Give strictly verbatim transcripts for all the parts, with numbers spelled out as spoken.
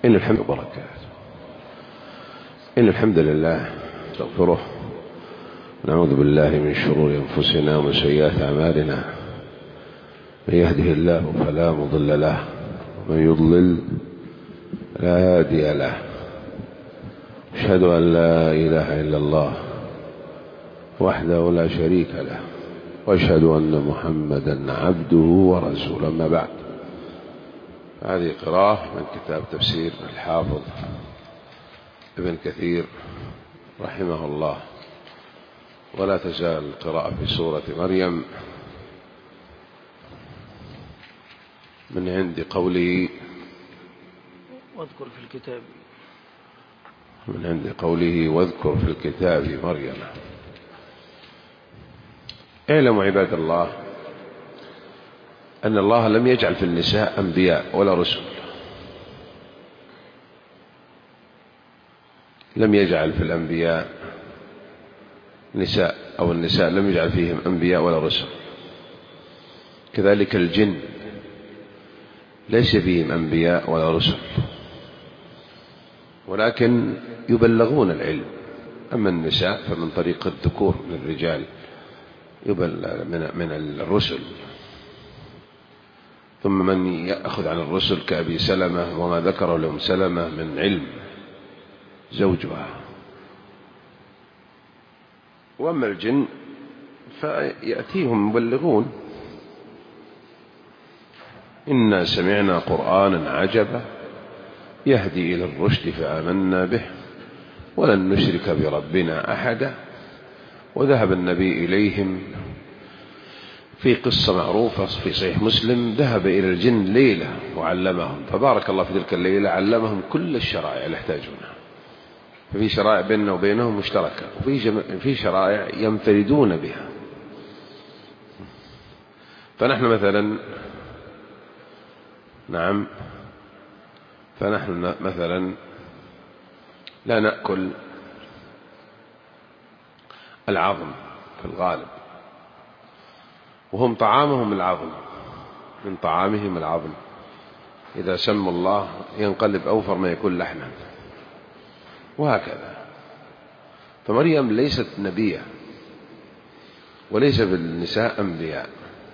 إن الحمد وبركاته إن الحمد لله نستغفره نعوذ بالله من شرور أنفسنا ومن سيئات أعمالنا من يهده الله فلا مضل له ومن يضلل لا هادي له أشهد أن لا إله إلا الله وحده لا شريك له وأشهد أن محمدا عبده ورسوله. أما بعد، هذه قراءة من كتاب تفسير الحافظ ابن كثير رحمه الله، ولا تزال القراءة في سورة مريم من عند قوله واذكر في الكتاب من عند قوله واذكر في الكتاب مريم. اعلموا عباد الله أن الله لم يجعل في النساء أنبياء ولا رسل، لم يجعل في الأنبياء نساء أو النساء لم يجعل فيهم أنبياء ولا رسل. كذلك الجن ليس فيهم أنبياء ولا رسل، ولكن يبلغون العلم. أما النساء فمن طريق الذكور من الرجال يبلغ من الرسل، ثم من يأخذ عن الرسل كأبي سلمة وما ذكره لهم سلمة من علم زوجها. وأما الجن فيأتيهم مبلغون: إنا سمعنا قرآنا عجبا يهدي إلى الرشد فآمنا به ولن نشرك بربنا أحدا. وذهب النبي إليهم في قصة معروفة في صحيح مسلم: ذهب إلى الجن ليلة وعلمهم، فبارك الله في تلك الليلة علمهم كل الشرائع اللي يحتاجونها. ففي شرائع بيننا وبينهم مشتركة، وفي جم... في شرائع ينفردون بها. فنحن مثلا نعم فنحن مثلا لا نأكل العظم في الغالب، وهم طعامهم العظم، من طعامهم العظم. إذا سموا الله ينقلب أوفر ما يكون لحما، وهكذا. فمريم ليست نبية وليس بالنساء أنبياء،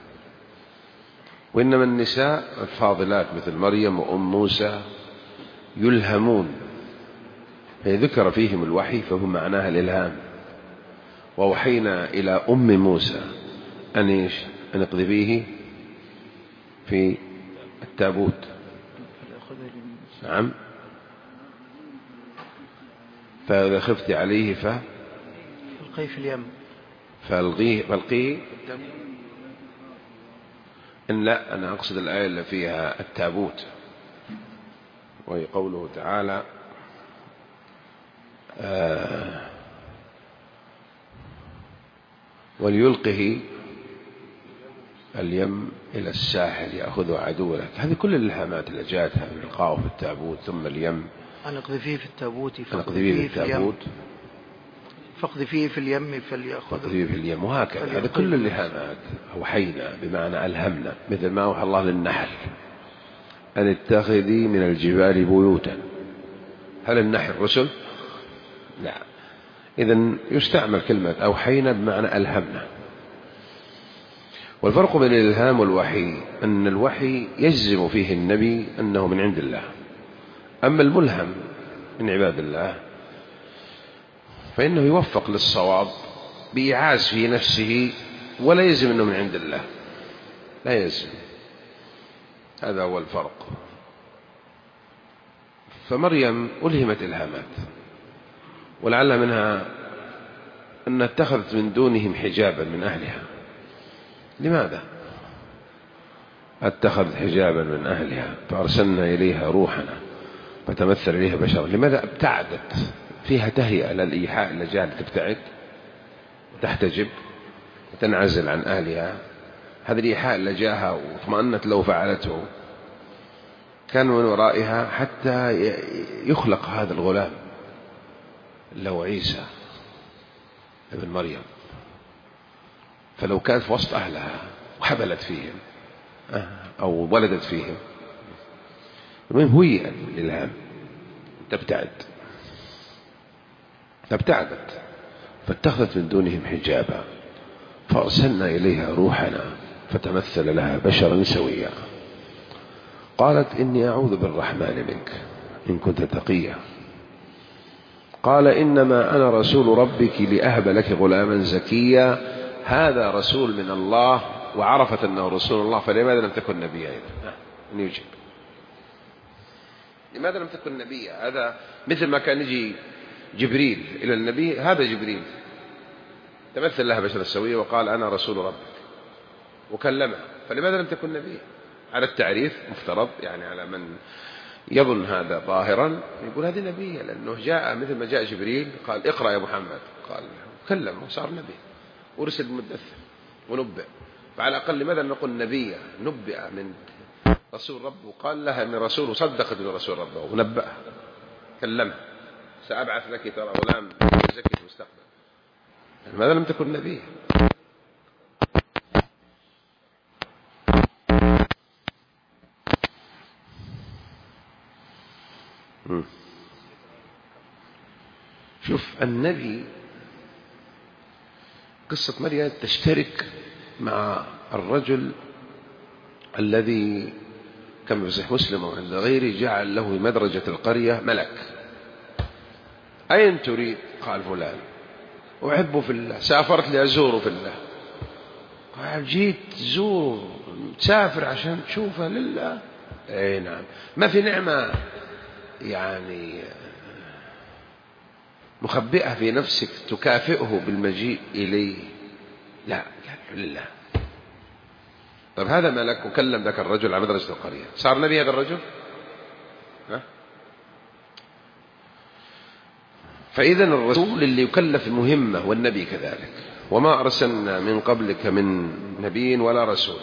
وإنما النساء الفاضلات مثل مريم وأم موسى يلهمون، فذكر فيهم الوحي فهم معناها الإلهام. ووحينا إلى أم موسى أن إيش؟ أن اقذفيه في التابوت. نعم. فإذا خفت عليه ف فالقيه في اليم فالقيه فالقيه إن لا، أنا أقصد الآية اللي فيها التابوت، وهي قوله تعالى: آه وليلقه اليم إلى الساحل يأخذ عدو لك. هذه كل الإلهامات اللي جاءتها من القاء في التابوت، ثم اليم أن اقذفيه في التابوت فاقذفيه في التابوت فاقذفيه في اليم فليأخذ فاقذفيه في اليم، وهكذا. هذا كل الإلهامات أوحينا بمعنى ألهمنا، مثل ما أوحى الله للنحل أن اتخذي من الجبال بيوتا. هل النحل رسل؟ لا. إذن يستعمل كلمة أوحينا بمعنى ألهمنا. والفرق بين الإلهام والوحي أن الوحي يجزم فيه النبي أنه من عند الله، أما الملهم من عباد الله فإنه يوفق للصواب بإيعاز في نفسه، ولا يلزم أنه من عند الله، لا يلزم. هذا هو الفرق. فمريم ألهمت إلهامات، ولعل منها أن اتخذت من دونهم حجابا من أهلها. لماذا اتخذت حجابا من أهلها؟ فأرسلنا إليها روحنا فتمثل إليها بشرا. لماذا ابتعدت؟ فيها تهيئة للإيحاء اللي جاءت تبتعد وتحتجب وتنعزل عن أهلها. هذا الإيحاء اللي جاءها واطمأنت لو فعلته كان من ورائها حتى يخلق هذا الغلام اللي هو عيسى ابن مريم. فلو كانت في وسط أهلها وحبلت فيهم أو ولدت فيهم، المهم هي الإلهام تبتعد، فابتعدت فاتخذت من دونهم حجابا فأرسلنا إليها روحنا فتمثل لها بشرا سويا. قالت إني أعوذ بالرحمن منك إن كنت تقيا. قال إنما أنا رسول ربك لأهب لك غلاما زكيا. هذا رسول من الله، وعرفت أنه رسول الله، فلماذا لم تكن نبيا أيضا؟ أن يجيب لماذا لم تكن نبيا؟ هذا مثل ما كان يجي جبريل إلى النبي، هذا جبريل تمثل لها بشرا سويا وقال أنا رسول ربك وكلمها، فلماذا لم تكن نبيا؟ على التعريف مفترض، يعني على من يظن هذا ظاهرا يقول هذه نبية، لأنه جاء مثل ما جاء جبريل قال اقرأ يا محمد، قال كلم وصار نبي ورسل مدثر ونبئ. فعلى الأقل لماذا نقول نبية؟ نبئ من رسول ربه وقال لها من رسول، وصدقت من رسول ربه ونبأها كلمها سأبعث لك ترى غلام يزكي في المستقبل. لماذا لم تكن نبية؟ شوف النبي، قصة مريم تشترك مع الرجل الذي كما في صحيح مسلم وعند غيره جعل له مدرجة القرية ملك. أين تريد؟ قال فلان أحبه في الله، سافرت لأزوره في الله. قال جيت تزور تسافر عشان تشوفه لله؟ أي نعم. ما في نعمة يعني مخبئة في نفسك تكافئه بالمجيء إليه؟ لا، لله. طيب هذا ملك وكلم ذاك الرجل على مدرسة القرية، صار نبي هذا الرجل؟ ها؟ فإذا الرسول اللي يكلف المهمة والنبي كذلك. وما أرسلنا من قبلك من نبي ولا رسول.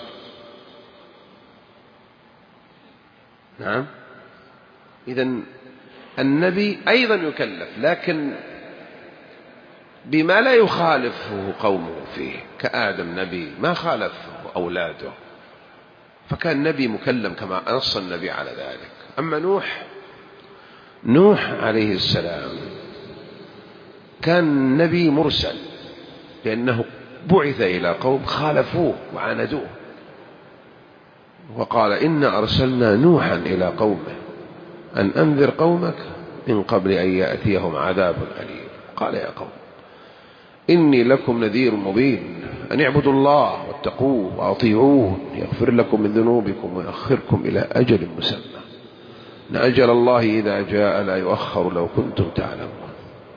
نعم. إذن النبي أيضا يكلف، لكن بما لا يخالفه قومه فيه، كآدم نبي ما خالفه أولاده، فكان نبي مكلم كما نص النبي على ذلك. أما نوح نوح عليه السلام كان نبي مرسل، لأنه بعث إلى قوم خالفوه وعاندوه، وقال إنا أرسلنا نوحا إلى قومه أن أنذر قومك من قبل أن يأتيهم عذاب أليم. قال يا قوم إني لكم نذير مبين أن اعبدوا الله واتقوه وأطيعوه يغفر لكم من ذنوبكم ويؤخركم إلى أجل مسمى إن أجل الله إذا جاء لا يؤخر لو كنتم تعلمون.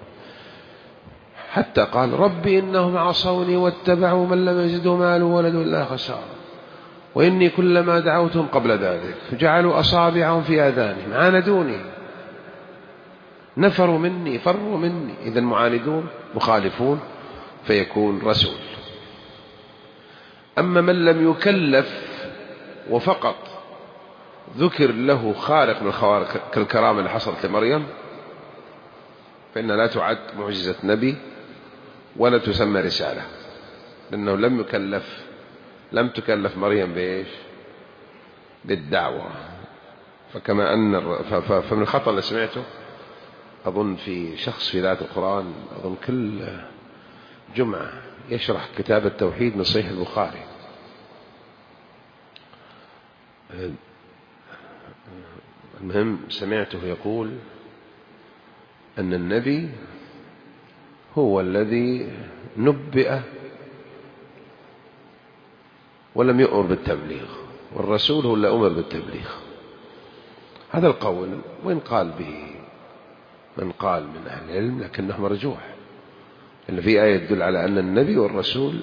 حتى قال ربي إنهم عصوني واتبعوا من لم يزده ماله ولده إلا خسارة وإني كلما دعوتهم قبل ذلك فجعلوا أصابعهم في آذانهم عاندوني نفروا مني فروا مني. إذا معاندون مخالفون فيكون رسول. أما من لم يكلف وفقط ذكر له خارق من الخوارق كالكرامة اللي حصلت لمريم، فإنها لا تعد معجزة نبي ولا تسمى رسالة، لأنه لم يكلف لم تكلف مريم بإيش؟ بالدعوة. فكما أن فمن الخطأ اللي سمعته أظن في شخص في ذات القرآن، أظن كل جمعة يشرح كتاب التوحيد من صحيح البخاري، المهم سمعته يقول أن النبي هو الذي نبئ ولم يؤمر بالتبليغ، والرسول هو اللي أمر بالتبليغ. هذا القول وإن قال به من قال من أهل العلم لكنه مرجوح، إن في آية تدل على أن النبي والرسول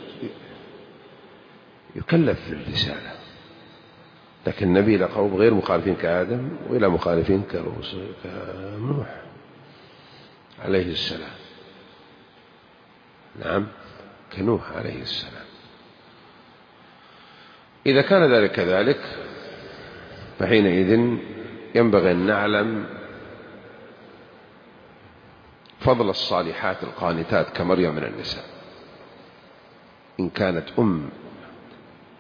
يكلف في الرسالة، لكن النبي إلى قوم غير مخالفين كآدم وإلى مخالفين كنوح عليه السلام. نعم، كنوح عليه السلام. إذا كان ذلك كذلك فحينئذ ينبغي أن نعلم فضل الصالحات القانتات كمريم من النساء. إن كانت أم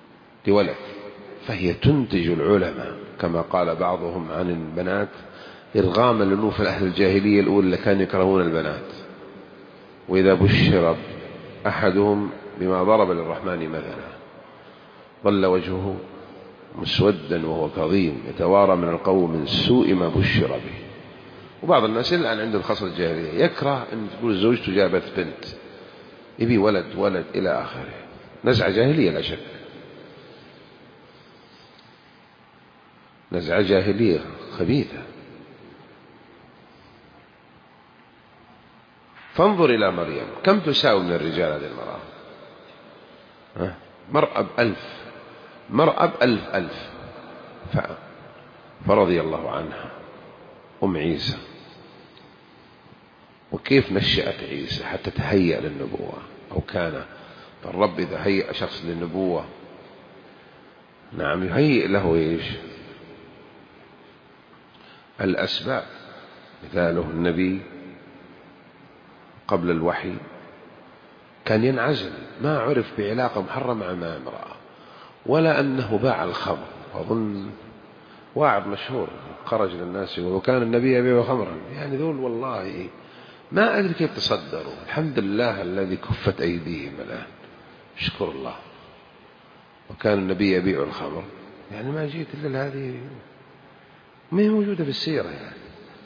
لولد فهي تنتج العلماء، كما قال بعضهم عن البنات إرغاما لنوف أهل الجاهلية الأولى كانوا يكرهون البنات، وإذا بشر أحدهم بما ضرب للرحمن مثلا ظل وجهه مسودا وهو كظيم يتوارى من القوم من سوء ما بشر به. وبعض الناس الآن عنده الخصلة الجاهلية، يكره أن تقول زوجته جابت بنت، يبي ولد ولد إلى آخره، نزعة جاهلية لا شك، نزعة جاهلية خبيثة. فانظر إلى مريم كم تساوي من الرجال هذه المرأة، مرأة بألف، مرأة بألف ألف. فرضي الله عنها أم عيسى، وكيف نشأت عيسى حتى تهيأ للنبوة، أو كان الرب إذا هيأ شخص للنبوة نعم يهيئ له إيش الأسباب. مثاله النبي قبل الوحي كان ينعزل، ما عرف بعلاقة محرمة مع امرأة، ولا أنه باع الخمر. أظن واعظ مشهور خرج للناس يقول وكان النبي يبيع خمرا، يعني ذول والله ما أدري كيف تصدروا. الحمد لله الذي كفت أيديهم الآن، اشكر الله. وكان النبي يبيع الخمر، يعني ما جيت إلا هذه ما هي موجودة في السيرة، يعني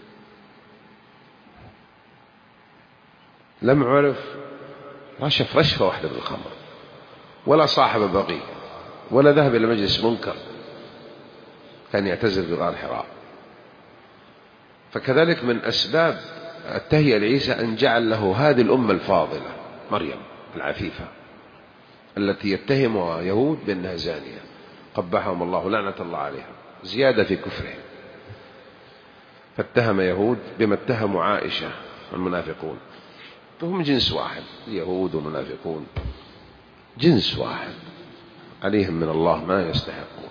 لم عرف رشف رشفة واحدة بالخمر، ولا صاحب بقي، ولا ذهب إلى مجلس منكر، كان يعتزل في غار حراء. فكذلك من أسباب التهيئة لعيسى أن جعل له هذه الأمة الفاضلة مريم العفيفة التي يتهمها يهود بأنها زانية، قبحهم الله لعنة الله عليهم، زيادة في كفرهم. فاتهم يهود بما اتهموا عائشة المنافقون، فهم جنس واحد، اليهود والمنافقون جنس واحد، عليهم من الله ما يستحقون.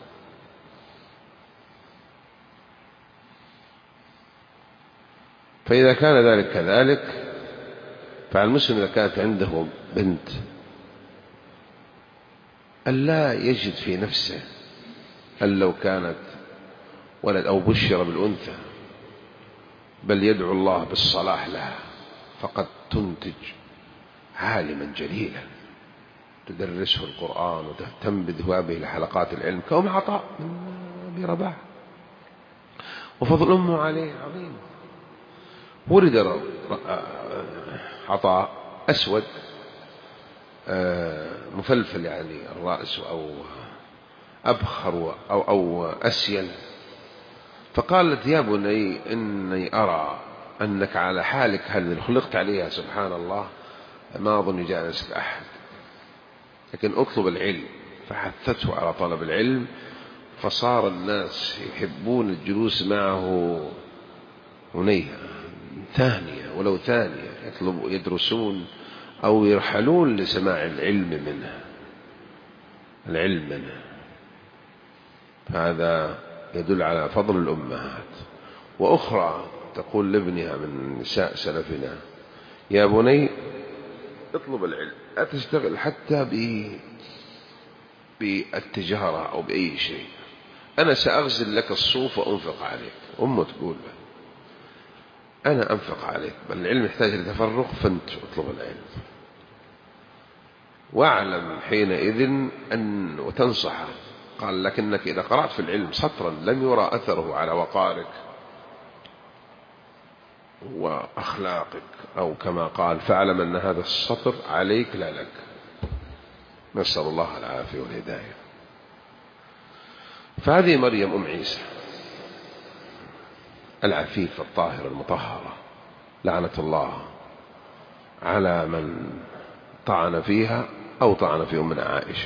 فإذا كان ذلك كذلك، فالمسلم إذا كانت عنده بنت ألا يجد في نفسه أن لو كانت ولد أو بشر بالأنثى، بل يدعو الله بالصلاح لها، فقد تنتج عالما جليلا تدرسه القرآن وتهتم بذهابه لحلقات العلم كأم عطاء من أبي رباح، وفضل أمه عليه عظيم. ولد عطاء أسود مفلفل، يعني الرأس أو أبخر أو, أو أسيل، فقالت يا بني إني أرى أنك على حالك هل خلقت عليها سبحان الله، ما أظن يجالسك أحد، لكن أطلب العلم. فحثته على طلب العلم، فصار الناس يحبون الجلوس معه هنيهة ثانية ولو ثانية، يطلبوا يدرسون أو يرحلون لسماع العلم منه العلم منه. هذا يدل على فضل الأمهات. وأخرى تقول لابنها من نساء سلفنا يا بني اطلب العلم، لا تشتغل حتى بالتجارة أو بأي شيء، أنا سأغزل لك الصوف وأنفق عليك. أمه تقول أنا أنفق عليك، بل العلم يحتاج لتفرغ، فأنت اطلب العلم. واعلم حينئذ أن وتنصحه، قال لكنك إذا قرأت في العلم سطرا لم يرى أثره على وقارك وأخلاقك، أو كما قال فاعلم أن هذا السطر عليك لا لك. نسأل الله العافية والهداية. فهذه مريم أم عيسى العفيفة الطاهرة المطهرة، لعنة الله على من طعن فيها أو طعن في أمنا عائشة.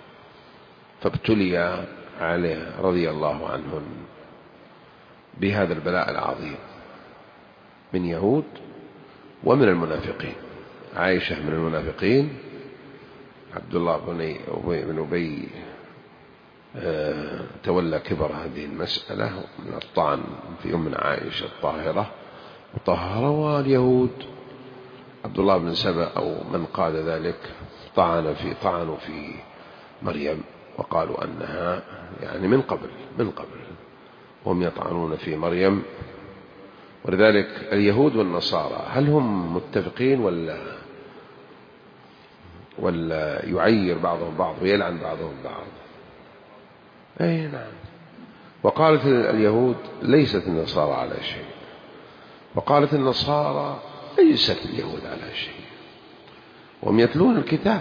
فابتلي عليه رضي الله عنهم بهذا البلاء العظيم من يهود ومن المنافقين. عائشة من المنافقين، عبد الله بن أبي تولى كبر هذه المسألة من الطعن في أمنا عائشة الطاهرة مطهرة، واليهود عبد الله بن سبأ أو من قال ذلك طعن في طعنوا في مريم وقالوا أنها يعني من قبل من قبل هم يطعنون في مريم ولذلك اليهود والنصارى هل هم متفقين ولا ولا يعير بعضهم بعض ويلعن بعضهم بعض؟ أي نعم. وقالت اليهود ليست النصارى على شيء، وقالت النصارى ليست اليهود على شيء، وهم يتلون الكتاب.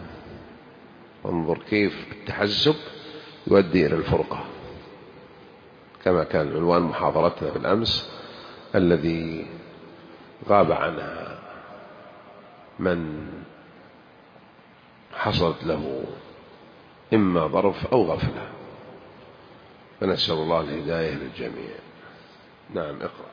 انظر كيف التحزب يؤدي إلى الفرقة، كما كان عنوان محاضرتنا بالأمس الذي غاب عنها من حصلت له إما ظرف أو غفلة، فنسأل الله الهداية للجميع. نعم اقرأ.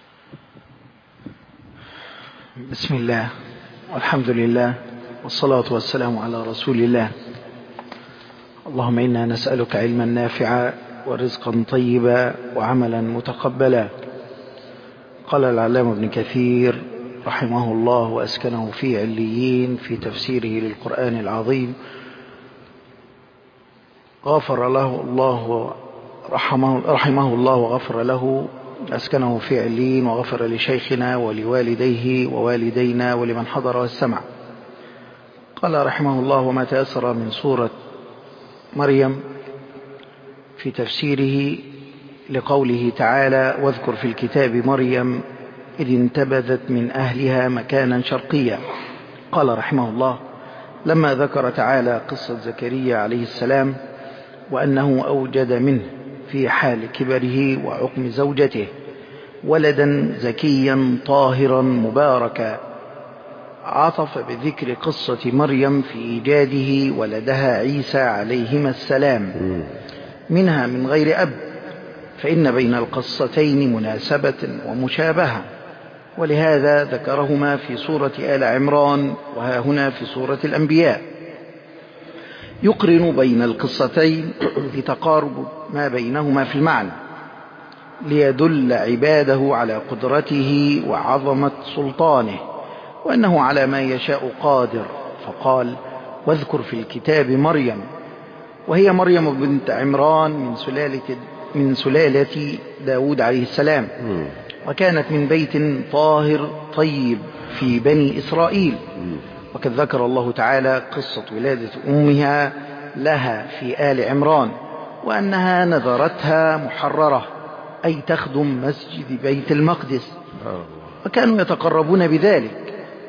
بسم الله والحمد لله والصلاة والسلام على رسول الله. اللهم إنا نسألك علما نافعا ورزقا طيبا وعملا متقبلا. قال العلامة ابن كثير رحمه الله وأسكنه في عليين في تفسيره للقرآن العظيم: غفر له الله رحمه, رحمه الله وغفر له، أسكنه في عليين، وغفر لشيخنا ولوالديه ووالدينا ولمن حضر والسمع. قال رحمه الله: وما تأثر من سورة مريم في تفسيره لقوله تعالى: واذكر في الكتاب مريم إذ انتبذت من أهلها مكانا شرقيا. قال رحمه الله: لما ذكر تعالى قصة زكريا عليه السلام وأنه أوجد منه في حال كبره وعقم زوجته ولدا زكيا طاهرا مباركا، عطف بذكر قصة مريم في إيجاده ولدها عيسى عليهما السلام منها من غير أب، فإن بين القصتين مناسبة ومشابهة، ولهذا ذكرهما في سورة آل عمران وها هنا في سورة الأنبياء، يقرن بين القصتين لتقارب ما بينهما في المعنى، ليدل عباده على قدرته وعظمة سلطانه وأنه على ما يشاء قادر. فقال: واذكر في الكتاب مريم، وهي مريم بنت عمران من سلالة, من سلالة داود عليه السلام، وكانت من بيت طاهر طيب في بني إسرائيل. وقد ذكر الله تعالى قصة ولادة أمها لها في آل عمران، وأنها نذرتها محررة، أي تخدم مسجد بيت المقدس، وكانوا يتقربون بذلك،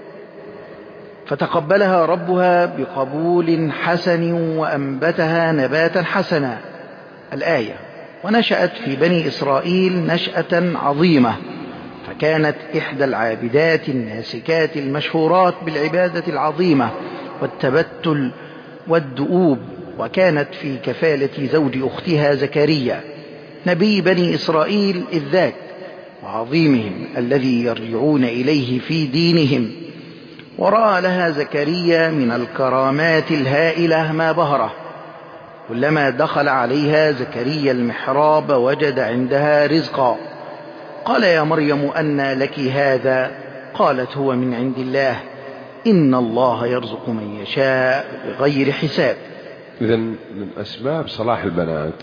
فتقبلها ربها بقبول حسن وأنبتها نباتا حسنا. الآية: ونشأت في بني إسرائيل نشأة عظيمة، فكانت إحدى العابدات الناسكات المشهورات بالعبادة العظيمة والتبتل والدؤوب، وكانت في كفالة زوج أختها زكريا نبي بني إسرائيل إذ ذاك وعظيمهم الذي يرجعون إليه في دينهم. ورأى لها زكريا من الكرامات الهائلة ما بهره، كلما دخل عليها زكريا المحراب وجد عندها رزقا. قال: يا مريم أنى لك هذا؟ قالت: هو من عند الله، إن الله يرزق من يشاء بغير حساب. إذن من أسباب صلاح البنات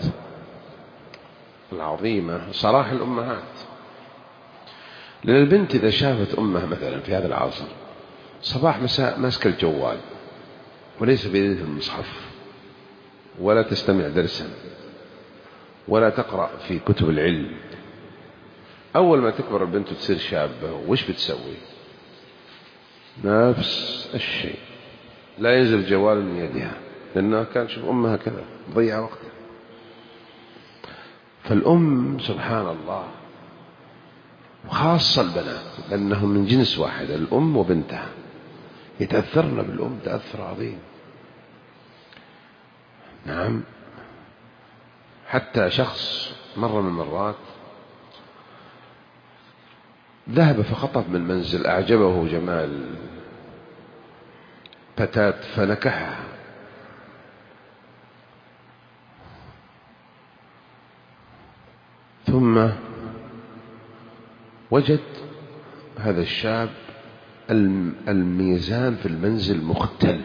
العظيمة صلاح الأمهات، لأن البنت إذا شافت أمها مثلا في هذا العصر صباح مساء ماسك الجوال وليس بيدها المصحف، ولا تستمع درسا، ولا تقرأ في كتب العلم، أول ما تكبر البنت وتصير شابة وش بتسوي؟ نفس الشيء، لا ينزل الجوال من يدها، لأنها كانت تشوف أمها كذا ضيع وقتها. فالأم سبحان الله، وخاصة البنات لأنهم من جنس واحد، الأم وبنتها يتأثرن بالأم تأثر عظيم. نعم، حتى شخص مرة من المرات ذهب فخطف من منزل أعجبه جمال فتاة فنكحها، ثم وجد هذا الشاب الميزان في المنزل مختل،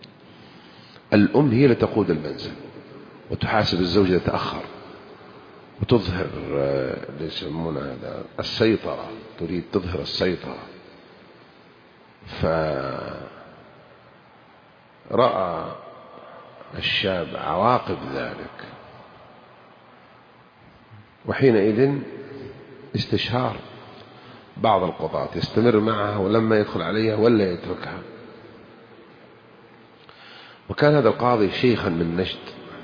الأم هي اللي تقود المنزل وتحاسب الزوج إذا تأخر، وتظهر اللي يسمونه هذا السيطرة، تريد تظهر السيطرة. فرأى الشاب عواقب ذلك، وحينئذ استشار بعض القضاة يستمر معها ولما يدخل عليها ولا يتركها. وكان هذا القاضي شيخا من نجد،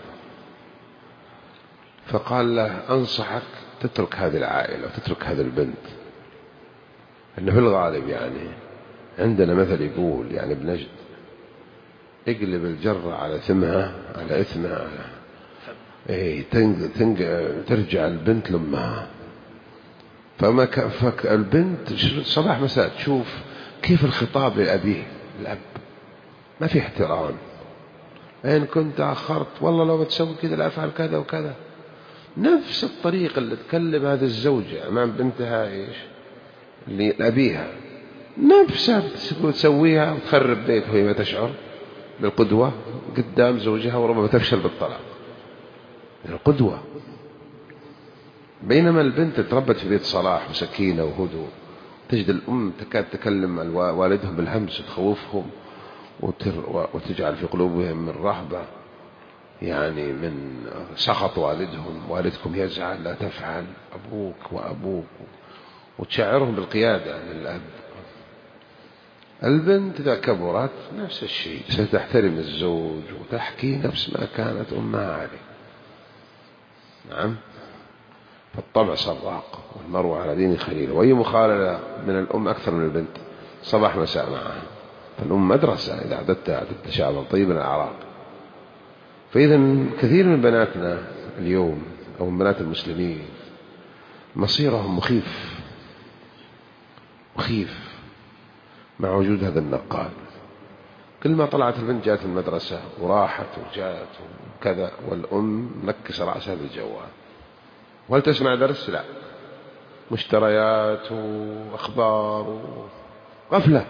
فقال له أنصحك تترك هذه العائلة وتترك هذه البنت، إنه في الغالب يعني عندنا مثل يقول يعني بنجد اقلب الجرة على ثمها على إثمها على إيه تنج تنج ترجع البنت لأمها. فما كفك البنت صباح مساء تشوف كيف الخطاب لأبيه، الأب ما في احترام، إن كنت أخرت والله لو بتسوي كذا لا أفعل كذا وكذا. نفس الطريقة اللي تكلم هذه الزوجة أمام بنتها إيش اللي لأبيها، نفسها تسويها وتخرب بيته وهي ما تشعر بالقدوة قدام زوجها، وربما تفشل بالطلاق. القدوة. بينما البنت تربت في بيت صلاح وسكينة وهدوء، تجد الأم تكاد تكلم والدهم بالهمس وتخوفهم وتجعل في قلوبهم من رهبة، يعني من سخط والدهم، والدكم يزعل لا تفعل أبوك وأبوك، وتشعرهم بالقيادة للأب. البنت إذا كبرت نفس الشيء، ستحترم الزوج وتحكي نفس ما كانت أمها عليه. نعم. فالطبع سراق والمرء على دين خليل، وأي مخاللة من الأم أكثر من البنت صباح مساء معها. فالأم مدرسة إذا عددتها عددت شعبا طيب الأعراق. فإذا كثير من بناتنا اليوم أو من بنات المسلمين مصيرهم مخيف مخيف مع وجود هذا النقال. كل ما طلعت البنت جاءت المدرسة وراحت وجاءت وكذا، والأم مكس رأسها بالجوال. وهل تسمع درس؟ لا، مشتريات وأخبار وغفلة،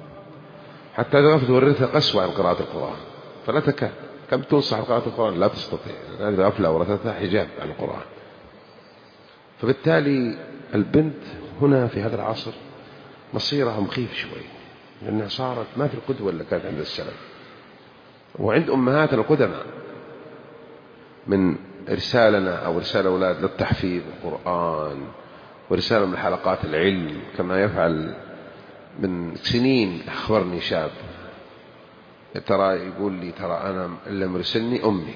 حتى تغفل تورثها قسوة عن قراءة القرآن. فلا تكاد، كم تنصح قراءة القرآن لا تستطيع، هذه الغفلة ورثتها حجاب عن القرآن. فبالتالي البنت هنا في هذا العصر مصيرها مخيف شوي، لأنها صارت ما في القدوة اللي كانت عند السلف وعند أمهاتنا القدماء من إرسالنا أو إرسال أولاد للتحفيظ القرآن ورسالة من حلقات العلم، كما يفعل من سنين. أخبرني شاب ترى يقول لي ترى أنا اللي مرسلني أمي،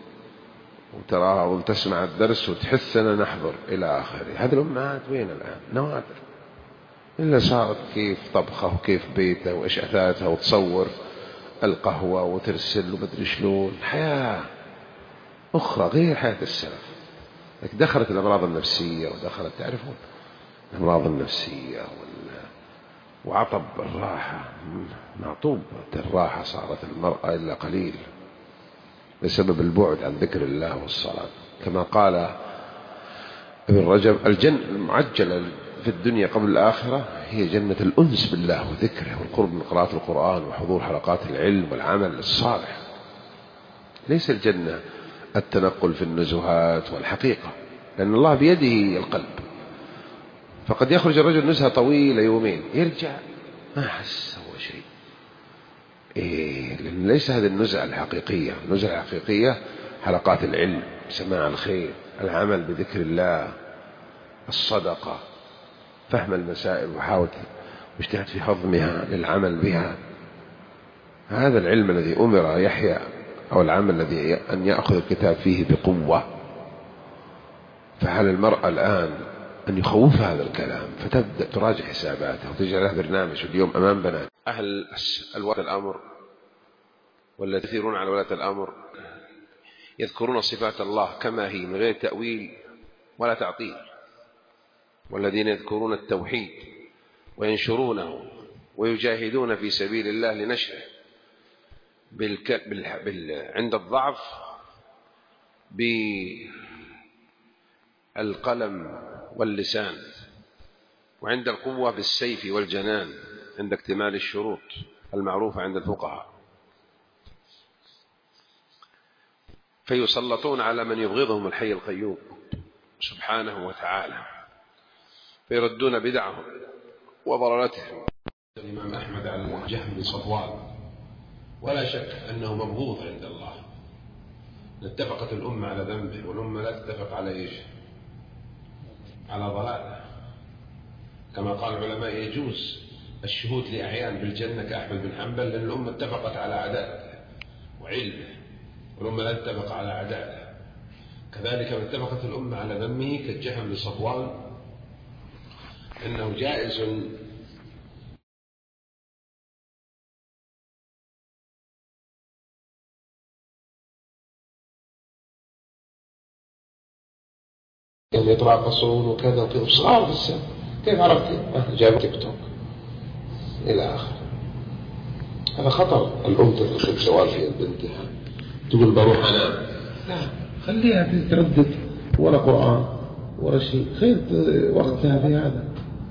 وتراها وتسمع الدرس وتحسنا نحضر إلى آخره. هذه الأمهات وين الآن؟ نوادر. إلا صارت كيف طبخه وكيف بيته وإيش أثاثها، وتصور القهوة وترسل ومدري شلون. حياة أخرى غير حياة السلف. دخلت الأمراض النفسية ودخلت تعرفون الأمراض النفسية وعطب الراحة، معطوب الراحة صارت المرأة إلا قليل بسبب البعد عن ذكر الله والصلاة. كما قال ابن رجب الجنة المعجلة في الدنيا قبل الآخرة هي جنة الأنس بالله وذكره والقرب من قراءة القرآن وحضور حلقات العلم والعمل الصالح. ليس الجنة التنقل في النزهات والحقيقة، لأن الله بيده القلب. فقد يخرج الرجل نزهة طويلة يومين يرجع ما حس هو شيء. إيه، لأن ليس هذه النزهة الحقيقية. النزهة الحقيقية حلقات العلم، سماع الخير، العمل بذكر الله، الصدقة، فهم المسائل وحاول واجتهد في هضمها للعمل بها. هذا العلم الذي أمر يحيى أو العمل الذي أن يأخذ الكتاب فيه بقوة. فعلى المرأة الآن أن يخوف هذا الكلام، فتبدأ تراجع حساباتها وتجعل لها برنامج. اليوم أمام بنات أهل ولاة الأمر والذين يثيرون على ولاة الأمر يذكرون صفات الله كما هي من غير تأويل ولا تعطيل، والذين يذكرون التوحيد وينشرونه ويجاهدون في سبيل الله لنشره بالك... بال... بال... عند الضعف بالقلم واللسان، وعند القوة بالسيف والجنان، عند اكتمال الشروط المعروفة عند الفقهاء. فيسلطون على من يبغضهم الحي القيوم سبحانه وتعالى، فيردون بدعهم وضلالتهم. الإمام أحمد على جهم بن صفوان، ولا شك أنه مبغوض عند الله. اتفقت الأمة على ذنبه، والأمة لا تتفق على إيش؟ على ضلاله. كما قال العلماء يجوز الشهود لأعيان بالجنة كأحمد بن حنبل، لأن الأمة اتفقت على عدالته وعلمه، والأمة لا تتفق على عدالته. كذلك من اتفقت الأمة على ذمه كالجهم بن صفوان، إنه جائز يوم يتراقصون وكذا وكذا صغار في السن. كيف عرفت؟ جاب تيك توك إلى آخر. هذا خطر. الأم تدخل سوال في بنتها تقول بروح أنام، لا، خليها تتردد، ولا قرآن ولا شيء، خير وقتها في هذا.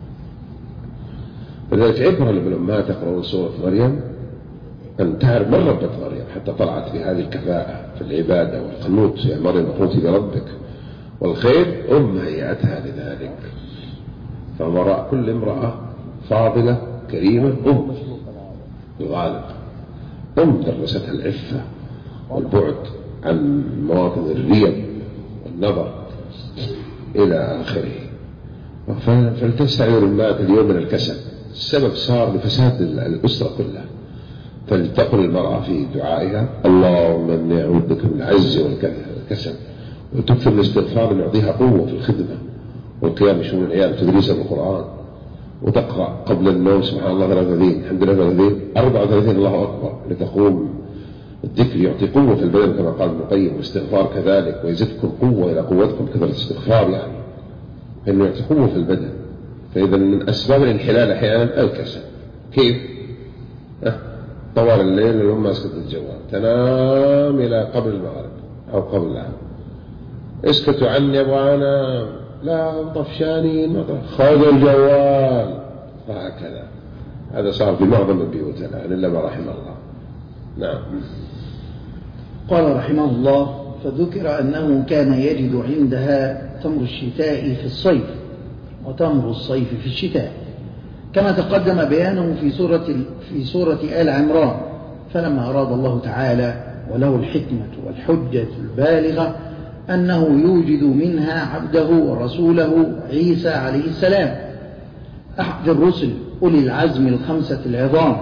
فلذلك عبرة للأمهات تقرأون سورة مريم أن تعرف من ربت مريم حتى طلعت بهذه الكفاءة في العبادة والقنوت. يا مريم اقنوتي لربك، والخير أم هيئتها لذلك. فمرأة كل امرأة فاضلة كريمة أم الغالب، أم درستها العفة والبعد عن مواطن الريب والنظر إلى آخره. فلتستعير الأمهات اليوم من الكسل. السبب صار لفساد الأسرة كلها. فلتقل المرأة في دعائها اللهم إني أعوذ بك من العجز والكسل، وتكثر الاستغفار لنعطيها قوة في الخدمة والقيام بشؤون العيال وتدريس القرآن، وتقرأ قبل النوم سبحان الله ثلاثة وثلاثين الحمد لله ثلاثة وثلاثين أربعة وثلاثين الله أكبر، لتقوم. الذكر يعطي قوة في البدن كما قال ابن القيم، والاستغفار كذلك، ويزدكم قوة إلى قوتكم كثرة الاستغفار، يعني إنه يعطي قوة في البدن. فإذا من أسباب الانحلال أحيانا الكسل. كيف؟ أه؟ طوال الليل الأم ماسكة الجوال، تنام إلى قبل المغرب أو قبل العام، اسكتوا عني أبغى أنام، لا طفشانين، خذوا الجوال، وهكذا. هذا صار في معظم البيوت الآن إلا ما رحم الله. نعم. قال رحمه الله: فذكر أنه كان يجد عندها تمر الشتاء في الصيف وتمر الصيف في الشتاء، كما تقدم بيانه في سورة في سورة آل عمران. فلما أراد الله تعالى وله الحكمة والحجة البالغة أنه يوجد منها عبده ورسوله عيسى عليه السلام، أحد الرسل أولي العزم الخمسة العظام،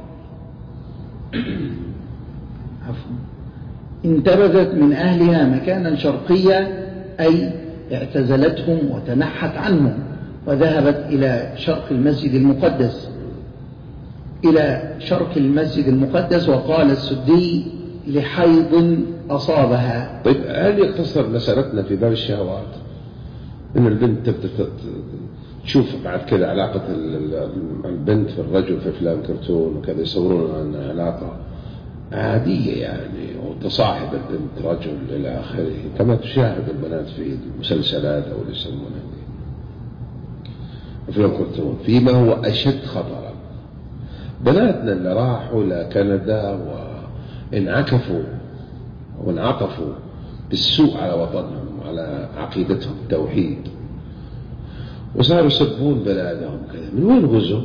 انتبذت من أهلها مكانا شرقيا، أي اعتزلتهم وتنحت عنهم، وذهبت إلى شرق المسجد المقدس إلى شرق المسجد المقدس وقال السدي: لحيض أصابها. طيب، هل يقتصر مسألتنا في باب الشهوات إن البنت تبدأ تشوف بعد كذا علاقة البنت في الرجل في أفلام كرتون وكذا، يصورون أنها علاقة عادية يعني، وتصاحب البنت رجل إلى آخره، كما تشاهد البنات في المسلسلات أو اللي يسمونها أفلام كرتون، فيما هو أشد خطرا. بناتنا اللي راحوا لكندا وانعكفوا وانعطفوا بالسوء على وطنهم وعلى عقيدتهم التوحيد، وصاروا يسبون بلادهم كذا، من وين غزوا؟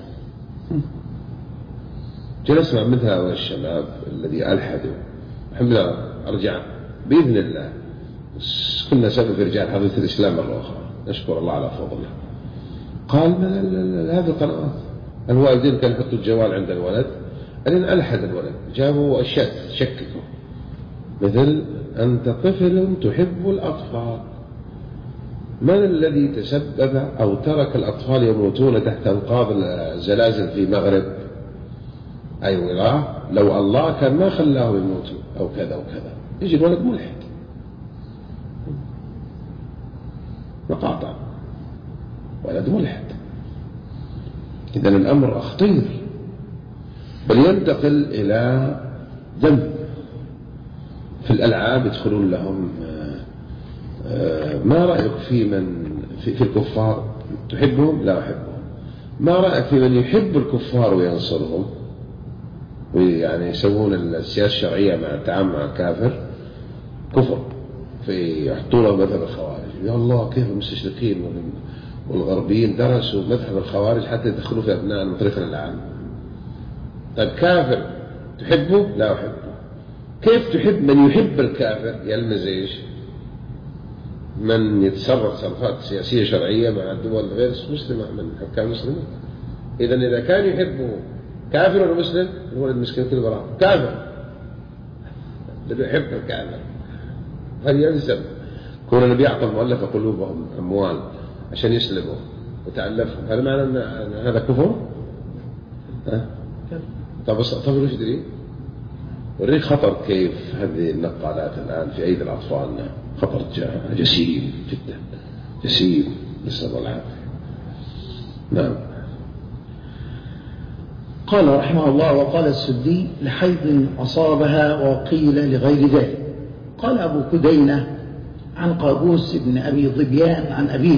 جلسنا مع مثل هؤلاء الشباب الذي ألحدوا، الحمد لله أرجع بإذن الله، كنا سبب في رجال حضية الإسلام مرة أخرى، نشكر الله على فضله. قال من هذه القنوات الوالدين كانوا يحطوا الجوال عند الولد، ألين ألحد الولد، جابوا أشياء شككوا، مثل أنت طفل تحب الأطفال، من الذي تسبب أو ترك الأطفال يموتون تحت أنقاض الزلازل في مغرب؟ أي والله لو الله كان ما خلاه يموتوا أو كذا وكذا، يجي الولد ملحد مقاطع، ولد ملحد. إذن الأمر خطير، بل ينتقل إلى ذنب. في الألعاب يدخلون لهم ما رأيك في من في, في الكفار تحبهم؟ لا أحبهم. ما رأيك في من يحب الكفار وينصرهم؟ ويعني يسوون السياسة الشرعية مع التعامل مع الكافر كفر، في يحطونه مثل الخوارج. يا الله كيف المستشرقين والغربيين درسوا مذهب الخوارج حتى يدخلوا في أبناء المطرقة العام. طيب كافر تحبه؟ لا أحبه. كيف تحب من يحب الكافر؟ يلمز إيش؟ من يتصرف تصرفات سياسية شرعية مع الدول غير مسلمة من حكام مسلمين. إذن إذا كان يحبه كافر ولا مسلم؟ الولد مسكين كل براء كافر، اللي يحب الكافر هل يلزم كون النبي يعطى مؤلفة قلوبهم أموال عشان يسلموا وتألفهم؟ هذا معنى أن هذا كفر؟ ها؟ طب طب وش تدري؟ وريك خطر كيف هذه النقالات الآن في أيدي الأطفال، خطر جسيم جدا، جسيم، نسأل الله العافية. نعم. قال رحمه الله: وقال السدي: لحيض أصابها، وقيل لغير ذلك. قال أبو كدينة عن قابوس بن أبي ظبيان عن أبيه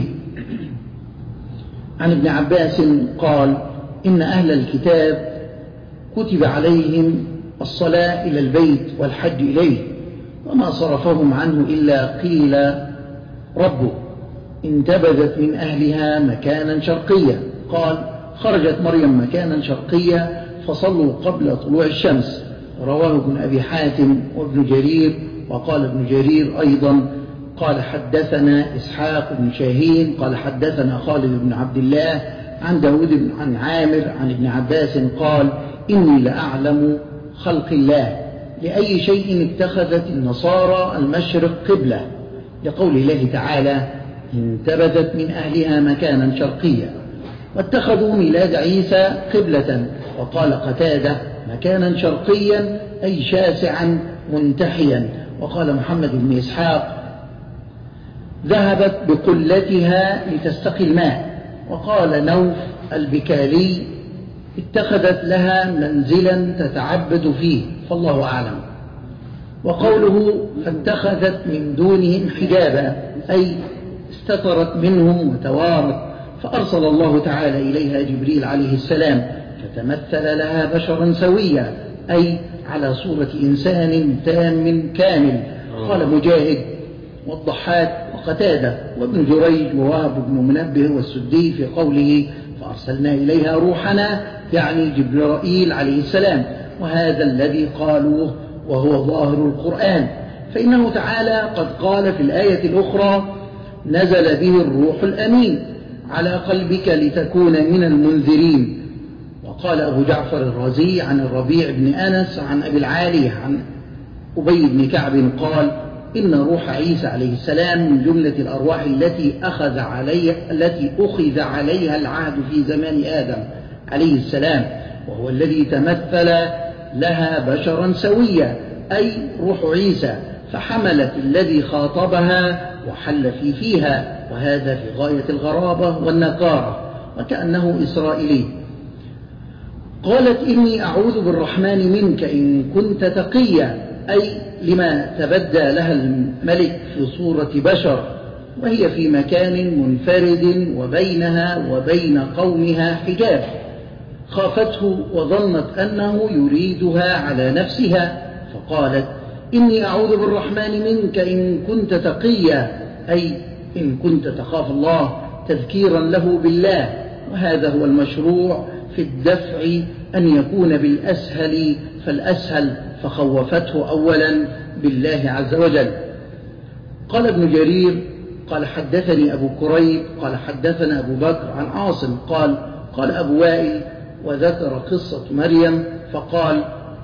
عن ابن عباس قال: إن أهل الكتاب كتب عليهم الصلاة إلى البيت والحج إليه، وما صرفهم عنه إلا قيل ربه انتبذت من أهلها مكانا شرقيا. قال: خرجت مريم مكانا شرقيا فصلوا قبل طلوع الشمس. رواه ابن أبي حاتم وابن جرير. وقال ابن جرير أيضا: قال حدثنا إسحاق بن شاهين قال حدثنا خالد بن عبد الله عن داود بن عن عامر عن ابن عباس قال: إني لأعلم خلق الله لأي شيء اتخذت النصارى المشرق قبلة، لقول الله تعالى: انتبذت من أهلها مكانا شرقيا. واتخذوا ميلاد عيسى قبلة. وقال قتادة: مكانا شرقيا أي شاسعا منتحيا. وقال محمد بن إسحاق: ذهبت بقلتها لتستقي الماء. وقال نوف البكالي: اتخذت لها منزلا تتعبد فيه، فالله أعلم. وقوله: فاتخذت من دونهم حجابا أي استترت منهم وتوارت، فأرسل الله تعالى إليها جبريل عليه السلام فتمثل لها بشرا سويا أي على صورة إنسان تام كامل. قال مجاهد والضحاك وقتادة وابن جريج ووهب بن منبه والسدي في قوله: فأرسلنا إليها روحنا، يعني جبرائيل عليه السلام. وهذا الذي قالوه وهو ظاهر القرآن، فإنه تعالى قد قال في الآية الأخرى: نزل به الروح الأمين على قلبك لتكون من المنذرين. وقال أبو جعفر الرازي عن الربيع بن أنس عن أبي العالية عن أبي بن كعب قال: إن روح عيسى عليه السلام من جملة الأرواح التي أخذ عليها التي أخذ عليها العهد في زمان آدم عليه السلام، وهو الذي تمثل لها بشرا سويا أي روح عيسى، فحملت الذي خاطبها وحل في فيها، وهذا في غاية الغرابة والنكارة، وكأنه إسرائيلي. قالت: إني أعوذ بالرحمن منك إن كنت تقيا، أي لما تبدى لها الملك في صورة بشر، وهي في مكان منفرد وبينها وبين قومها حجاب، خافته وظنت أنه يريدها على نفسها، فقالت: إني أعوذ بالرحمن منك إن كنت تقيا، أي إن كنت تخاف الله تذكيرا له بالله، وهذا هو المشروع في الدفع أن يكون بالأسهل فالأسهل، فخوفته أولا بالله عز وجل. قال ابن جرير: قال حدثني أبو كريب قال حدثنا أبو بكر عن عاصم قال: قال أبو وائل وذكر قصة مريم فقال: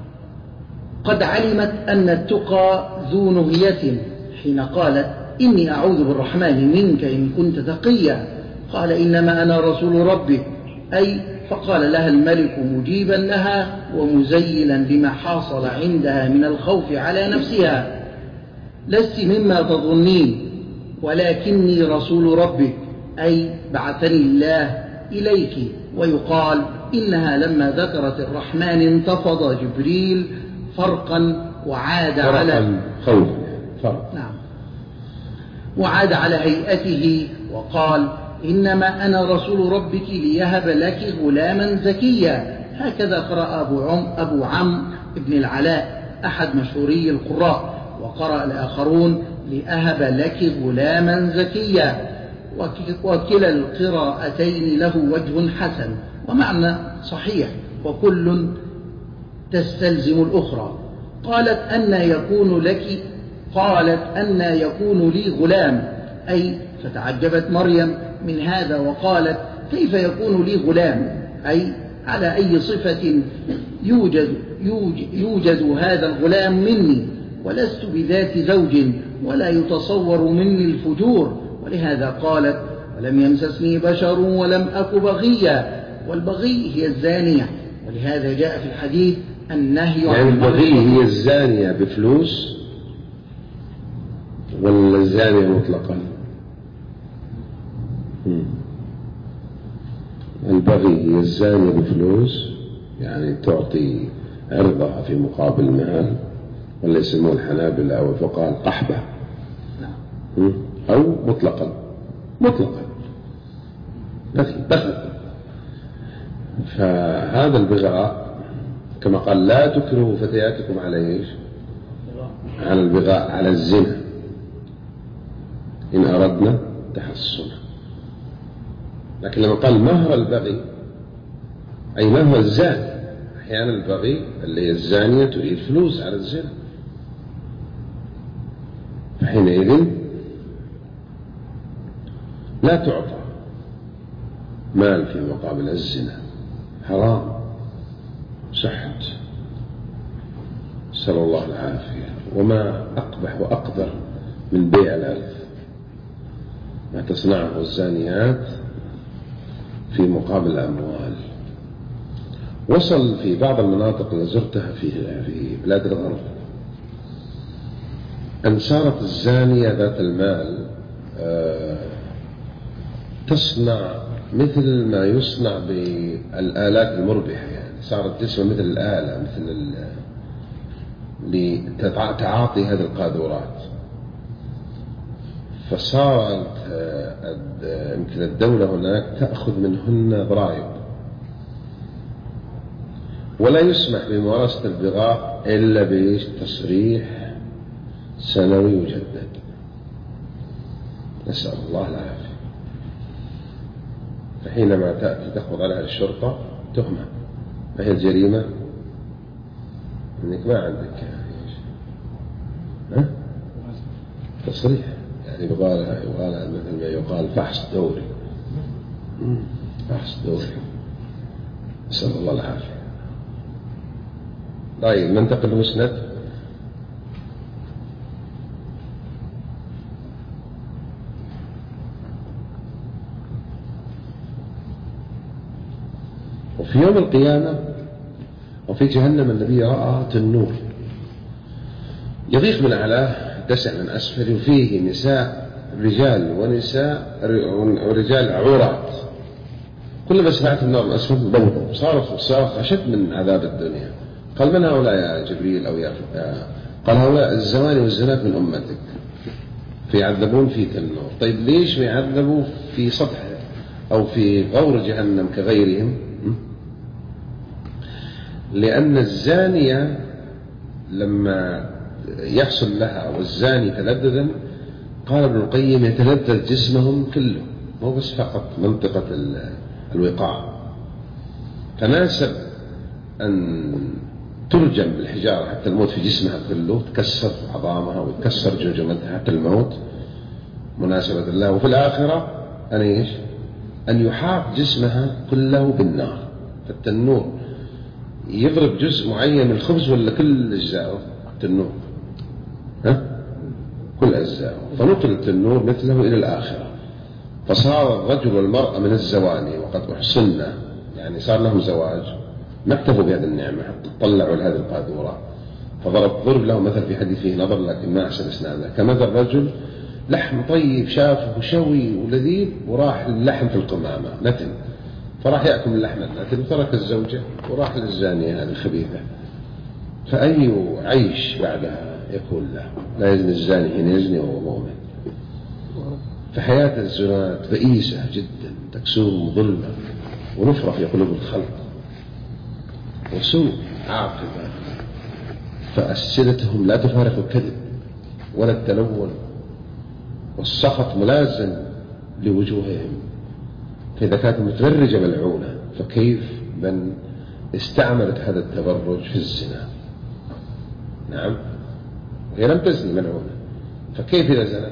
قد علمت أن التقى ذو نهية حين قالت: إني أعوذ بالرحمن منك إن كنت تقيا. قال: إنما أنا رسول ربك، أي فقال لها الملك مجيبا لها ومزيلا لما حاصل عندها من الخوف على نفسها: لست مما تظنين، ولكني رسول ربك، أي بعثني الله إليك. ويقال إنها لما ذكرت الرحمن انتفض جبريل فرقا وعاد على خوف فرق. نعم وعاد على هيئته وقال: إنما أنا رسول ربك ليهب لك غلاما زكيا. هكذا قرأ أبو عم أبو عم ابن العلاء أحد مشهوري القراء. وقرأ الآخرون: لأهب لك غلاما زكيا، وكلا القراءتين له وجه حسن ومعنى صحيح، وكل تستلزم الأخرى. قالت أن يكون لك قالت أن يكون لي غلام، أي فتعجبت مريم من هذا وقالت كيف يكون لي غلام، أي على أي صفة يوجد, يوجد, يوجد هذا الغلام مني، ولست بذات زوج ولا يتصور مني الفجور. ولهذا قالت ولم يمسسني بشر ولم أك بغيا، والبغي هي الزانية، ولهذا جاء في الحديث النهي عن يعني البغي هي الزانية بفلوس ولا الزانية مطلقا؟ البغي هي الزانية بفلوس، يعني تعطي عرضها في مقابل مال، ولا يسمون الحنابلة أو الفقهاء قحبة، أو مطلقا مطلقا دخل. فهذا البغاء كما قال لا تكرهوا فتياتكم على ايش؟ على البغاء، على الزنا إن أردنا تحصنا. لكن لما قال مهر البغي أي مهر الزاني، أحيانا البغي اللي هي الزانية تريد فلوس على الزنا، فحينئذ لا تعطى مال في مقابل الزنا، حرام سحت، نسأل الله العافية. وما أقبح وأقدر من بيع العرض، ما تصنعه الزانيات في مقابل الأموال. وصل في بعض المناطق اللي زرتها في في بلاد الغرب أن صارت الزانية ذات المال تصنع مثل ما يصنع بالآلات المربحة، يعني صارت تسوى مثل الآلة، مثل لتعاطي هذه القاذورات. فصارت يمكن الدولة هناك تأخذ منهن ضرائب، ولا يسمح بممارسة البغاء إلا بتصريح سنوي يجدد، نسأل الله العافية. فحينما تأتي تأخذ عليها الشرطة تهمة، فهي الجريمة أنك ما عندك ها؟ تصريح، يعني يقال يقال مثل ما يقال فحص دوري، فحص دوري، نسأل الله العافية. طيب ننتقل لمسند. وفي يوم القيامة وفي جهنم الذي رأى تنور يضيق من أعلاه دسع من أسفل، وفيه نساء رجال ونساء ورجال عورات، كلما سمعت النار من أسفل ضوضوا، صارت صارت أشد من عذاب الدنيا. قال من هؤلاء يا جبريل أو يا قال هؤلاء الزواني والزنات من أمتك فيعذبون في تنور. طيب ليش يعذبوا في سطح أو في غور جهنم كغيرهم؟ لأن الزانية لما يحصل لها والزاني تلذذا، قال ابن القيم يتلذذ جسمهم كله، مو بس فقط منطقة الوقاع. فناسب أن ترجم بالحجارة حتى الموت في جسمها كله، تكسر عظامها وتكسر جمجمتها حتى الموت مناسبة الله. وفي الآخرة أن إيش؟ أن يحاط جسمها كله بالنار. فالتنور يضرب جزء معين من الخبز ولا كل أجزاءه التنور؟ ها؟ كل أجزاءه. فنقل التنور مثله إلى الآخرة، فصار الرجل والمرأة من الزواني وقد أحصلنا، يعني صار لهم زواج، ما اكتفوا بهذه النعمة حتى طلعوا لهذه القاذورة. فضرب ضرب له مثل في حديثه نظر لكن ما أحسن إسناده، كمثل الرجل لحم طيب شافه شوي ولذيذ وراح اللحم في القمامة نتن، فراح يأكل اللحم النتن وترك الزوجة وراح للزانية هذه الخبيثة. فأي عيش بعدها يكون له؟ لا يزني الزاني حين يزني وهو مؤمن. فحياة الزنات بئيسة جدا، تكسور ظلمة ونفرة في قلوب الخلق وسوء عاقبة. فأسئلتهم لا تفارق الكذب ولا التلون والسخط ملازم لوجوههم، فإذا كانت متبرجة ملعونة فكيف من استعملت هذا التبرج في الزنا؟ نعم، هي لم تزني ملعونة، فكيف إذا زنت؟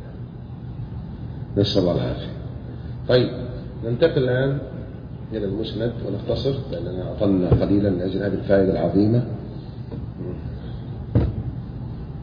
نسأل الله العافية. طيب ننتقل الآن إلى المسند ونختصر لأننا أطلنا قليلا من أجل هذه الفائدة العظيمة.